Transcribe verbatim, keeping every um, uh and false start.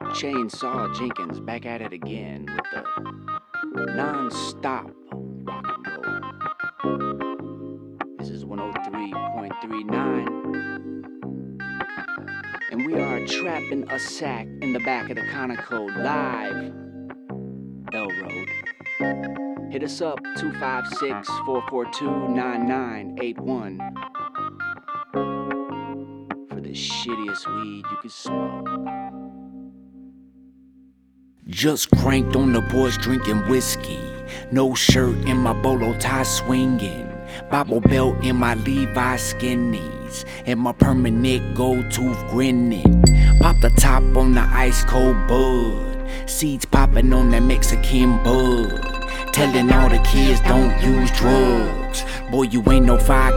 Chainsaw Jenkins back at it again with the non-stop rock and roll. This is one oh three point three nine, and we are trapping a sack in the back of the Conoco live, Bell Road. Hit us up, two five six, four four two, nine nine eight one, for the shittiest weed you can smoke. Just cranked on the boys drinking whiskey. No shirt in my bolo tie swinging. Bible belt in my Levi skinnies. And my permanent gold tooth grinning. Pop the top on the ice cold bud. Seeds popping on that Mexican bud. Telling all the kids don't use drugs. Boy, you ain't no five